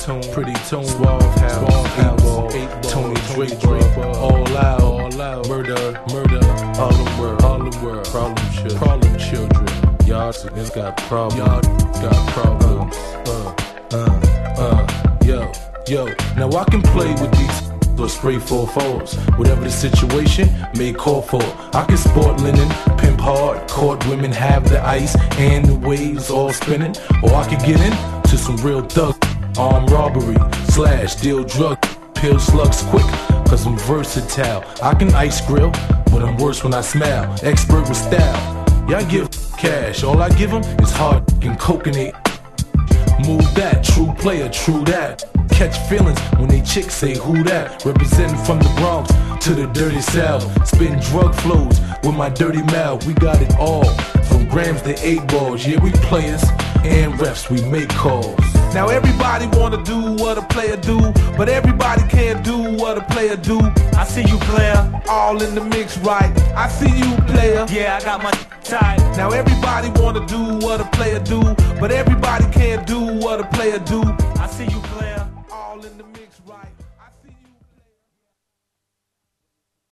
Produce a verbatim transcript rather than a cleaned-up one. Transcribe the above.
tune, pretty tune, Suave House, eight ball, Tony Draper, all out, all out, murder, murder, Harlem world, Harlem world, problem children, problem children. Y'all niggas got problems, y'all got problems. Uh, uh, uh, yo, yo. Now I can play with these or spray four fours. Whatever the situation may call for. I can sport linen, pimp hard, court women, have the ice and the waves all spinning. Or I can get in to some real thug, armed robbery, slash, deal drug, pill slugs quick, cause I'm versatile. I can ice grill, but I'm worse when I smile. Expert with style. Y'all give cash, all I give them is hard and coconut. Move that, true player, true that. Catch feelings when they chicks say who that. Representing from the Bronx to the dirty South. Spitting drug flows with my dirty mouth. We got it all, from grams to eight balls. Yeah, we players and refs, we make calls. Now everybody wanna do what a player do, but everybody can't do what a player do. I see you, player, all in the mix, right? I see you, player. Yeah, I got my tight. Now everybody wanna do what a player do, but everybody can't do what a player do. I see you, player, all in the mix.